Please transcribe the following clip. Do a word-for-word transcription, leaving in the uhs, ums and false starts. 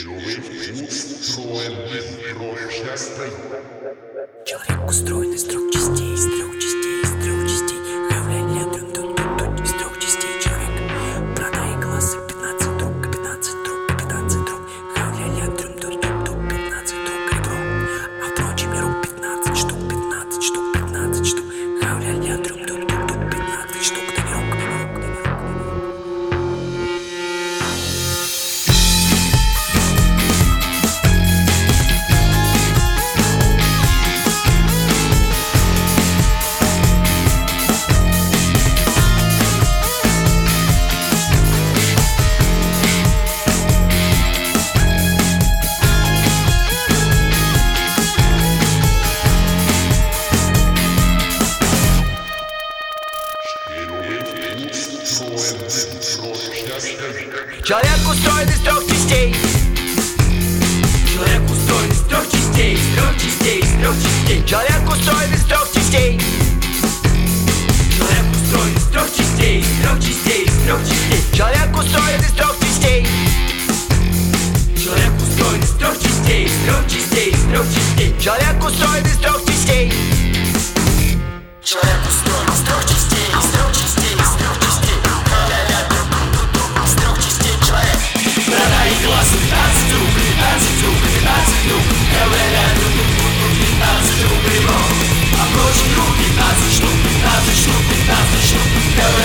Человек устроен из трех частей, из трех частей, из трех частей. Хавля-ля, трун-тун-тун-тун, из трех частей человек. Брата и классы, пятнадцать друг, пятнадцать друг, пятнадцать друг. Хавля-ля, трун-тун-тун-тун, пятнадцать друг, ребро. А впрочем, миру пятнадцать штук, пятнадцать штук, пятнадцать штук. Хавля-ля, трун-тун-тун-тун, пятнадцать штук, номерок, номерок, номерок. Человек устроен из трех частей. Человек устроен из трех частей, из трех частей, из трех частей. Человек устроен из трех частей. Человек устроен из трех частей, из трех частей, из трех частей. Человек устроен из трех частей. Человек устроен из трех частей, из трех частей, из трех частей. Человек устроен из трех частей. Человек устроен из трех частей, из трех частей, из трех частей. Из трех частей человек. Брата и классы, пятнадцать друг, пятнадцать друг, пятнадцать друг. Хавля-ля, пятнадцать друг, ребро. А прочим друг, пятнадцать штук, пятнадцать штук, пятнадцать штук.